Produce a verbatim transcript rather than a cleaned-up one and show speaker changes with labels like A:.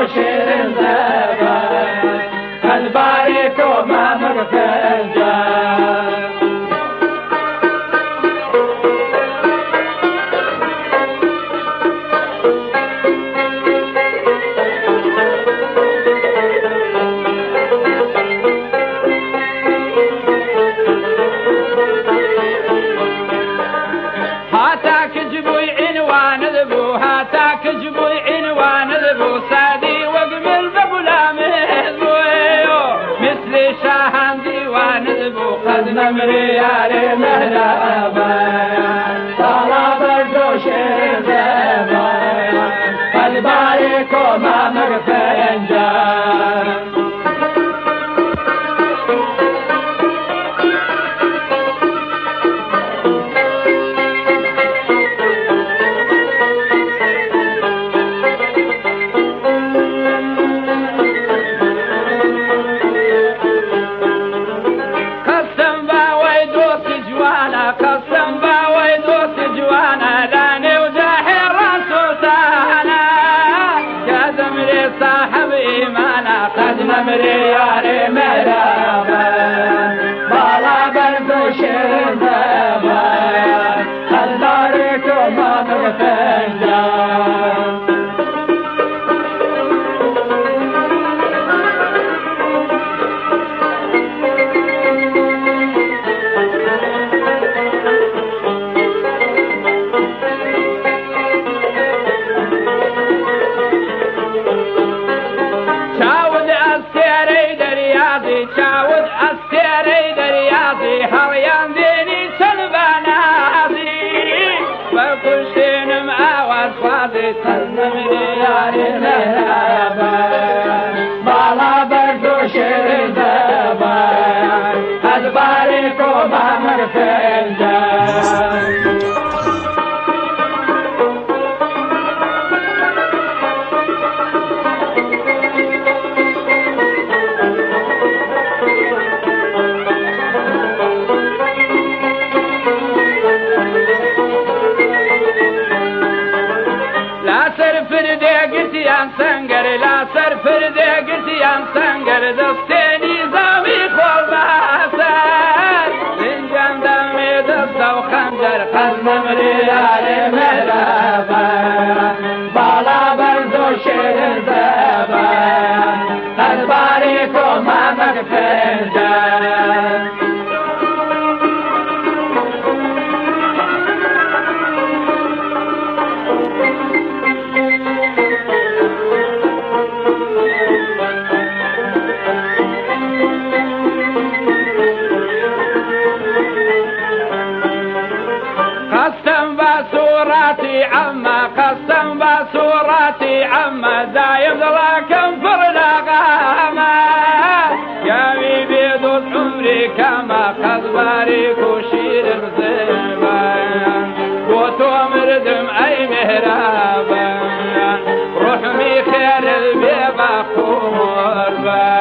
A: شير زبان قد بارك ما مغتنجان هاتاك جبوي عنوان ذبو هاتاك جبوي عنوان ذبو سادي وقبل بقولا مذبويو مثل شاهان ديوان ذبو قد نمري ياري مهرابا طلب الجوشير زمان قد باركو ما مغفنجان صاحب إيمانا قد نمري ياري مرابا بالا برزو شير زبان قد باركو ما مغفنجان چاود استری دریازی هریان دینی سلبانازی بکشتنم آواز خوازی سرنم دیاری مهرابا بالا بردو شیر زبان از باریکو با مرفنجان قرتيان سنگر لا سر فرده قرتيان سنگر دستيني زاوي خول باسر لنجان دمي دست و خنجر قد نمري ياري مرابا بالا برزو شير زبان قد باركو ما مغفنجان قسم بصورتي عما قسم بصورتي عما زايد لكن فرنا غاما يا بيبي دوز عمري كما قد بارك وشير بزيبان قوتو مردم اي مهرابا روح مي خير البيبا قربان